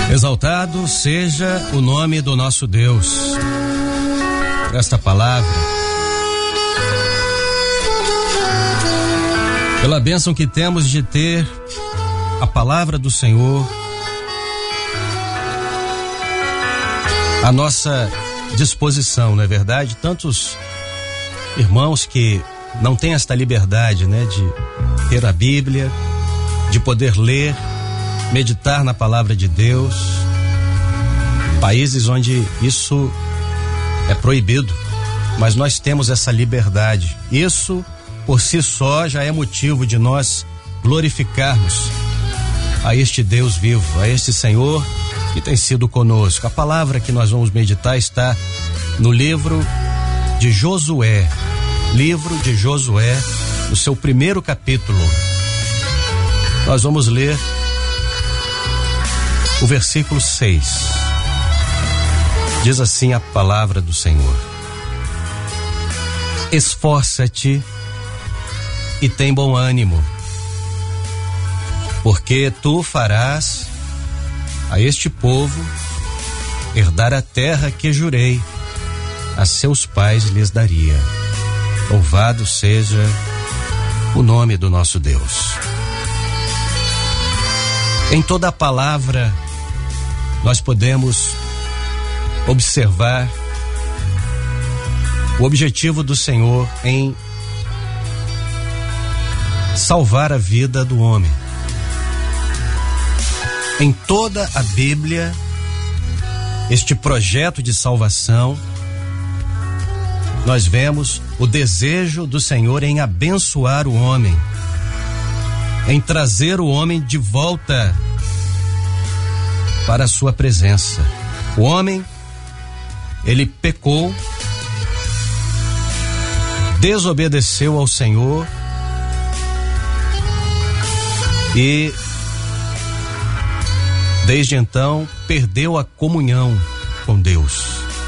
Exaltado seja o nome do nosso Deus. Esta palavra, pela bênção que temos de ter a palavra do Senhor à nossa disposição, não é verdade? Tantos irmãos que não têm esta liberdade, né, de ter a Bíblia, de poder ler, meditar na palavra de Deus, países onde isso é proibido, mas nós temos essa liberdade. Isso por si só já é motivo de nós glorificarmos a este Deus vivo, a este Senhor que tem sido conosco. A palavra que nós vamos meditar está no livro de Josué, no seu primeiro capítulo. Nós vamos ler o versículo 6. Diz assim a palavra do Senhor: esforça-te e tem bom ânimo, porque tu farás a este povo herdar a terra que jurei a seus pais lhes daria. Louvado seja o nome do nosso Deus. Em toda a palavra nós podemos observar o objetivo do Senhor em salvar a vida do homem. Em toda a Bíblia, este projeto de salvação, nós vemos o desejo do Senhor em abençoar o homem, em trazer o homem de volta para a sua presença. O homem, ele pecou, desobedeceu ao Senhor e desde então perdeu a comunhão com Deus.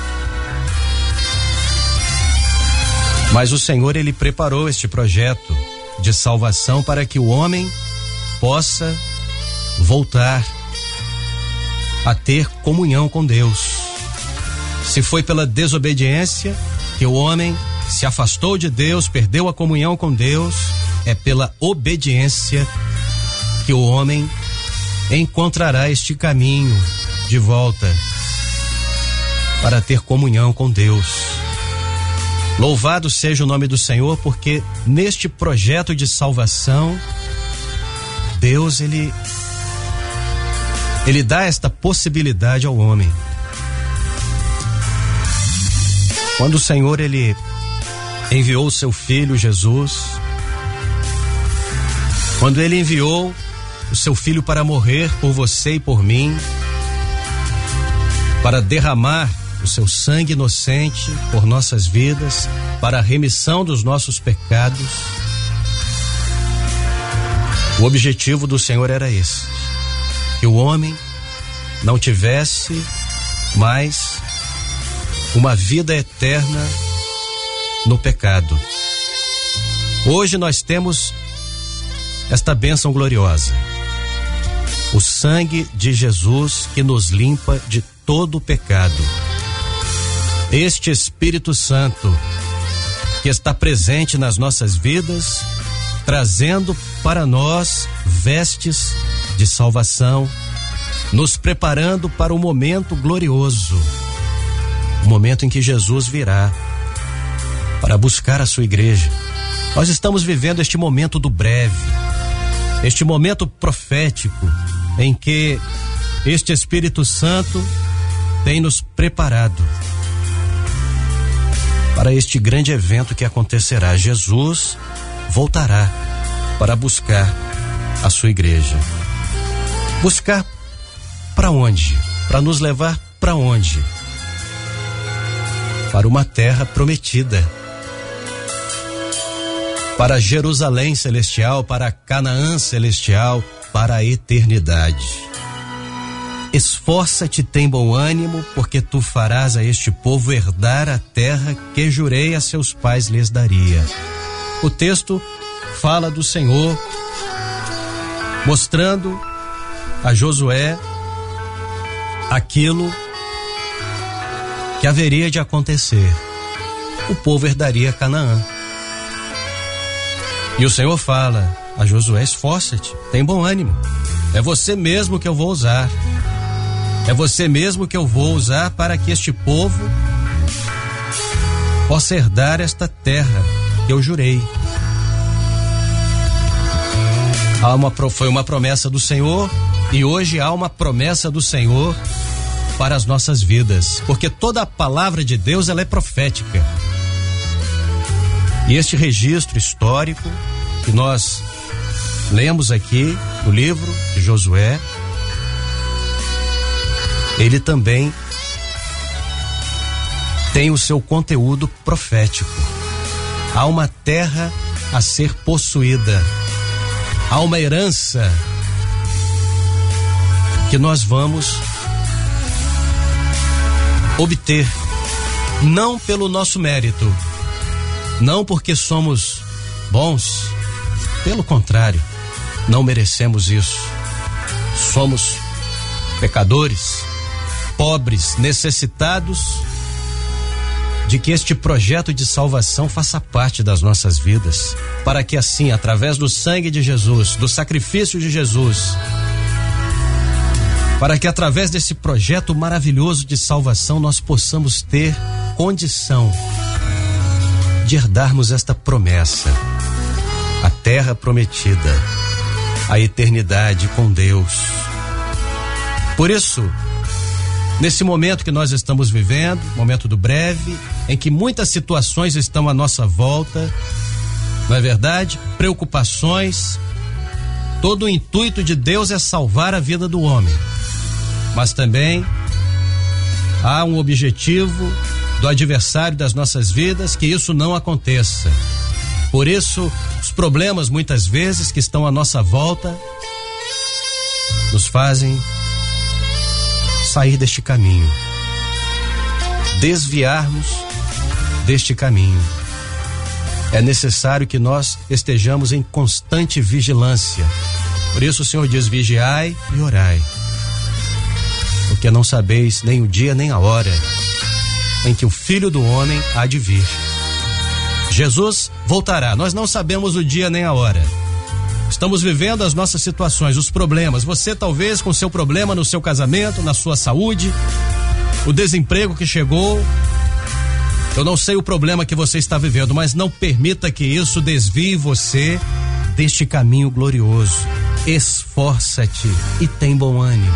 Mas o Senhor, ele preparou este projeto de salvação para que o homem possa voltar a ter comunhão com Deus. Se foi pela desobediência que o homem se afastou de Deus, perdeu a comunhão com Deus, é pela obediência que o homem encontrará este caminho de volta para ter comunhão com Deus. Louvado seja o nome do Senhor, porque neste projeto de salvação, Deus, ele dá esta possibilidade ao homem. Quando o Senhor, ele enviou o seu Filho Jesus, quando ele enviou o seu Filho para morrer por você e por mim, para derramar o seu sangue inocente por nossas vidas, para a remissão dos nossos pecados, o objetivo do Senhor era esse: que o homem não tivesse mais uma vida eterna no pecado. Hoje nós temos esta bênção gloriosa, o sangue de Jesus que nos limpa de todo o pecado. Este Espírito Santo que está presente nas nossas vidas, trazendo para nós vestes de salvação, nos preparando para o momento glorioso, o momento em que Jesus virá para buscar a sua igreja. Nós estamos vivendo este momento do breve, este momento profético em que este Espírito Santo tem nos preparado para este grande evento que acontecerá. Jesus voltará para buscar a sua igreja. Buscar para onde? Para nos levar para onde? Para uma terra prometida, para Jerusalém celestial, para Canaã celestial, para a eternidade. Esforça-te, tem bom ânimo, porque tu farás a este povo herdar a terra que jurei a seus pais lhes daria. O texto fala do Senhor mostrando a Josué aquilo que haveria de acontecer. O povo herdaria Canaã. E o Senhor fala a Josué: esforça-te, tem bom ânimo. É você mesmo que eu vou usar. É você mesmo que eu vou usar para que este povo possa herdar esta terra que eu jurei. Foi uma promessa do Senhor, e hoje há uma promessa do Senhor para as nossas vidas, porque toda a palavra de Deus ela é profética. E este registro histórico que nós lemos aqui no livro de Josué, ele também tem o seu conteúdo profético. Há uma terra a ser possuída, há uma herança que nós vamos obter, não pelo nosso mérito, não porque somos bons, pelo contrário, não merecemos isso. Somos pecadores, pobres, necessitados de que este projeto de salvação faça parte das nossas vidas, para que assim, através do sangue de Jesus, do sacrifício de Jesus, para que através desse projeto maravilhoso de salvação nós possamos ter condição de herdarmos esta promessa, a terra prometida, a eternidade com Deus. Por isso, nesse momento que nós estamos vivendo, momento do breve, em que muitas situações estão à nossa volta, não é verdade? Preocupações, todo o intuito de Deus é salvar a vida do homem, mas também há um objetivo do adversário das nossas vidas, que isso não aconteça. Por isso, os problemas muitas vezes que estão à nossa volta nos fazem sair deste caminho, desviarmos deste caminho. É necessário que nós estejamos em constante vigilância. Por isso o Senhor diz: vigiai e orai, porque não sabeis nem o dia nem a hora em que o Filho do Homem há de vir. Jesus voltará, nós não sabemos o dia nem a hora. Estamos vivendo as nossas situações, os problemas. Você talvez com seu problema no seu casamento, na sua saúde, o desemprego que chegou. Eu não sei o problema que você está vivendo, mas não permita que isso desvie você deste caminho glorioso. Esforça-te e tem bom ânimo.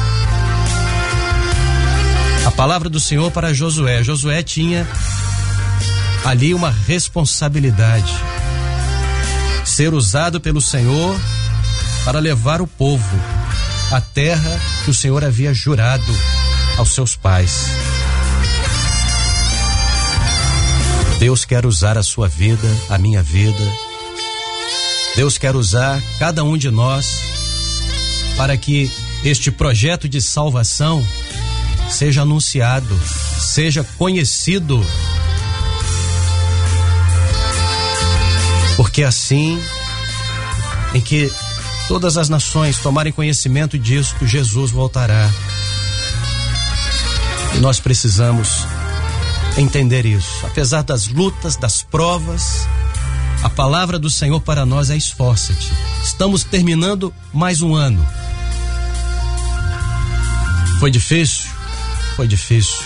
A palavra do Senhor para Josué. Josué tinha ali uma responsabilidade, ser usado pelo Senhor para levar o povo à terra que o Senhor havia jurado aos seus pais. Deus quer usar a sua vida, a minha vida. Deus quer usar cada um de nós para que este projeto de salvação seja anunciado, seja conhecido. Porque assim, em que todas as nações tomarem conhecimento disto, Jesus voltará. E nós precisamos entender isso. Apesar das lutas, das provas, a palavra do Senhor para nós é: esforça-te. Estamos terminando mais um ano. Foi difícil? Foi difícil.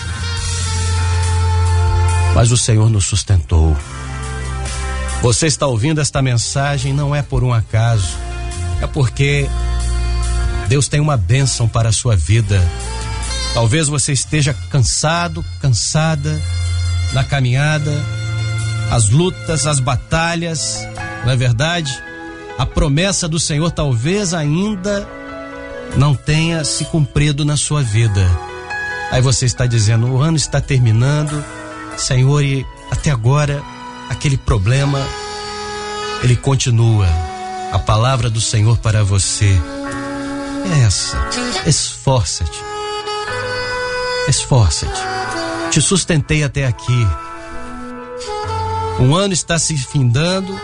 Mas o Senhor nos sustentou. Você está ouvindo esta mensagem não é por um acaso, é porque Deus tem uma bênção para a sua vida. Talvez você esteja cansado, cansada na caminhada, as lutas, as batalhas, não é verdade? A promessa do Senhor talvez ainda não tenha se cumprido na sua vida. Aí você está dizendo: o ano está terminando, Senhor, e até agora aquele problema, ele continua. A palavra do Senhor para você é essa: esforça-te. Esforça-te. Te sustentei até aqui. Um ano está se findando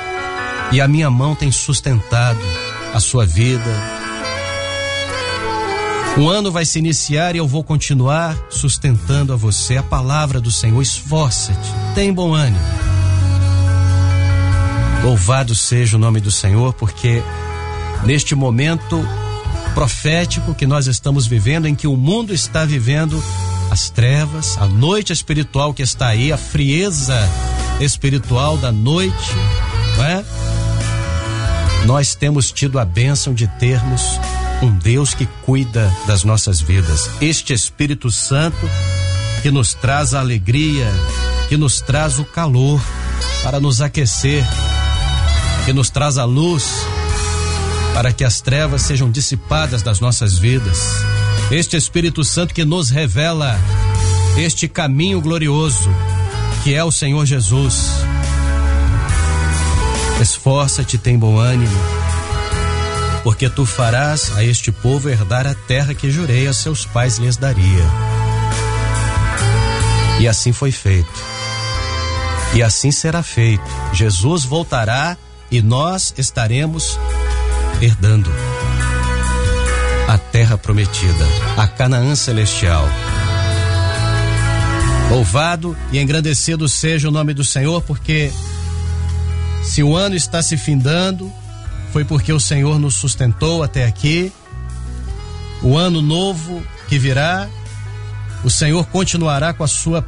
e a minha mão tem sustentado a sua vida. Um ano vai se iniciar e eu vou continuar sustentando a você. A palavra do Senhor, esforça-te, tem bom ânimo. Louvado seja o nome do Senhor, porque neste momento profético que nós estamos vivendo, em que o mundo está vivendo as trevas, a noite espiritual que está aí, a frieza espiritual da noite, não é? Nós temos tido a bênção de termos um Deus que cuida das nossas vidas. Este Espírito Santo que nos traz a alegria, que nos traz o calor para nos aquecer, que nos traz a luz para que as trevas sejam dissipadas das nossas vidas. Este Espírito Santo que nos revela este caminho glorioso que é o Senhor Jesus. Esforça-te, tem bom ânimo, porque tu farás a este povo herdar a terra que jurei a seus pais lhes daria. E assim foi feito. E assim será feito. Jesus voltará e nós estaremos herdando a terra prometida, a Canaã celestial. Louvado e engrandecido seja o nome do Senhor, porque se o ano está se findando, foi porque o Senhor nos sustentou até aqui. O ano novo que virá, o Senhor continuará com a sua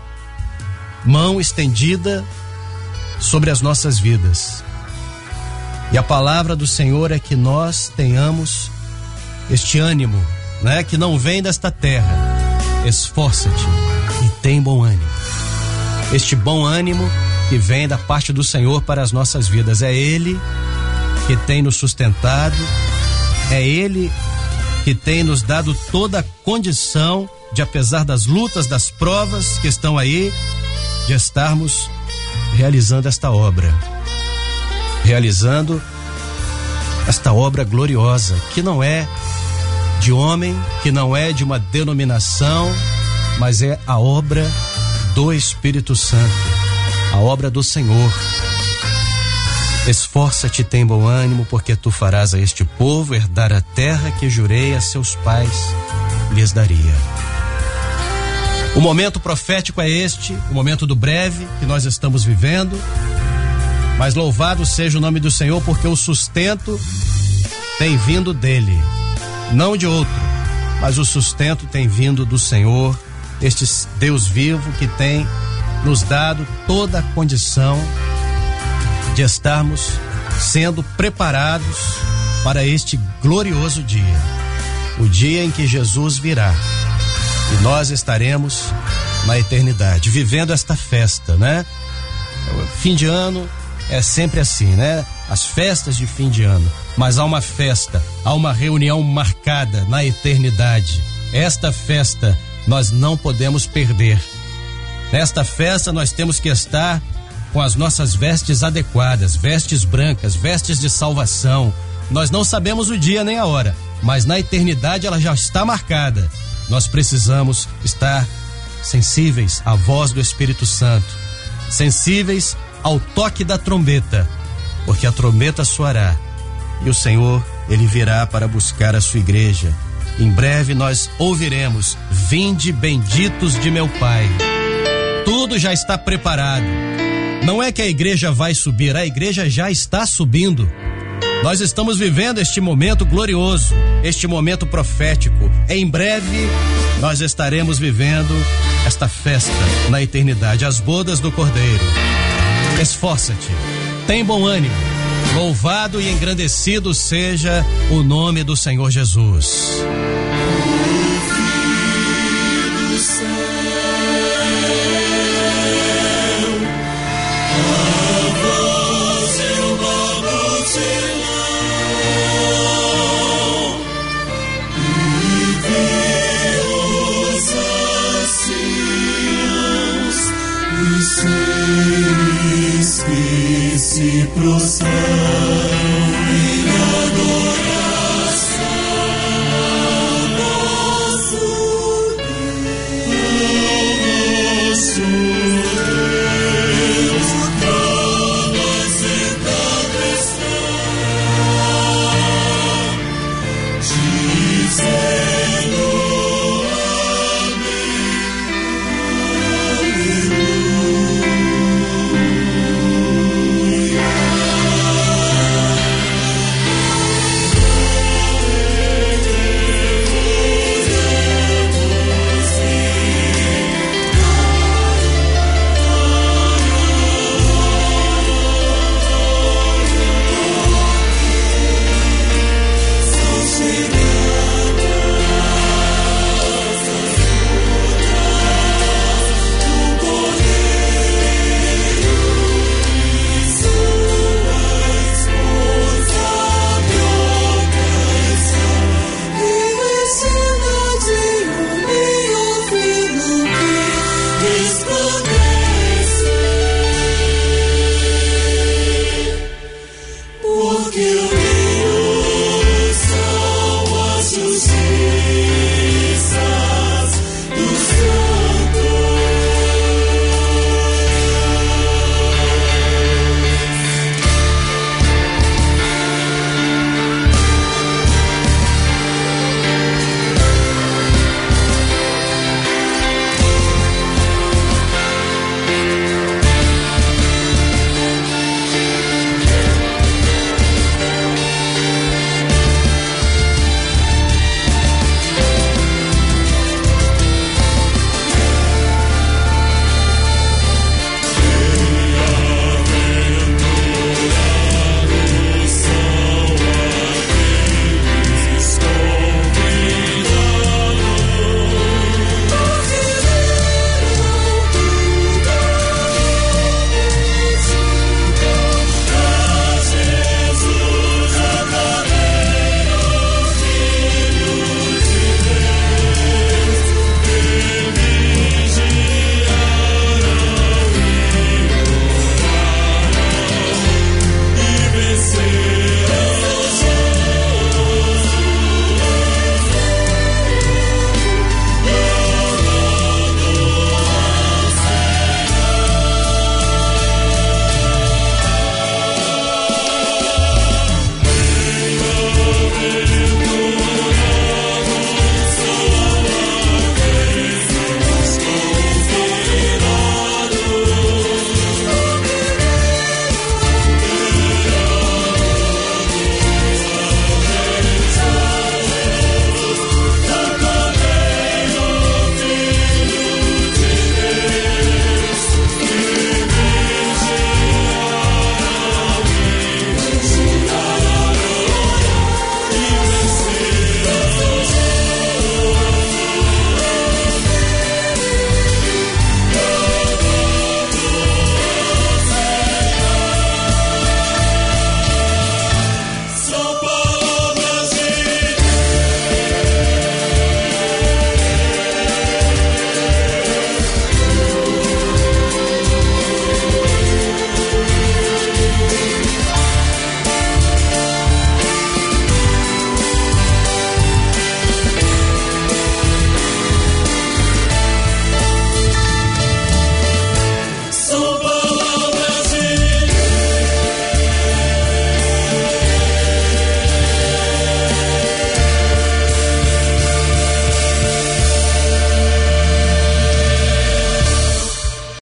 mão estendida sobre as nossas vidas. E a palavra do Senhor é que nós tenhamos este ânimo, né, que não vem desta terra. Esforça-te e tem bom ânimo. Este bom ânimo que vem da parte do Senhor para as nossas vidas. É Ele que tem nos sustentado, é Ele que tem nos dado toda a condição de, apesar das lutas, das provas que estão aí, de estarmos realizando esta obra. Realizando esta obra gloriosa, que não é de homem, que não é de uma denominação, mas é a obra do Espírito Santo, a obra do Senhor. Esforça-te, tem bom ânimo, porque tu farás a este povo herdar a terra que jurei a seus pais lhes daria. O momento profético é este, o momento do breve que nós estamos vivendo, mas louvado seja o nome do Senhor, porque o sustento tem vindo dele, não de outro, mas o sustento tem vindo do Senhor, este Deus vivo que tem nos dado toda a condição de estarmos sendo preparados para este glorioso dia, o dia em que Jesus virá e nós estaremos na eternidade, vivendo esta festa, né? Fim de ano é sempre assim, né? As festas de fim de ano, mas há uma festa, há uma reunião marcada na eternidade. Esta festa nós não podemos perder. Nesta festa nós temos que estar com as nossas vestes adequadas, vestes brancas, vestes de salvação. Nós não sabemos o dia nem a hora, mas na eternidade ela já está marcada. Nós precisamos estar sensíveis à voz do Espírito Santo, sensíveis ao toque da trombeta, porque a trombeta soará e o Senhor, Ele virá para buscar a sua igreja. Em breve nós ouviremos: vinde benditos de meu Pai. Tudo já está preparado. Não é que a igreja vai subir, a igreja já está subindo. Nós estamos vivendo este momento glorioso, este momento profético. Em breve nós estaremos vivendo esta festa na eternidade, as bodas do Cordeiro. Esforça-te, tem bom ânimo, louvado e engrandecido seja o nome do Senhor Jesus.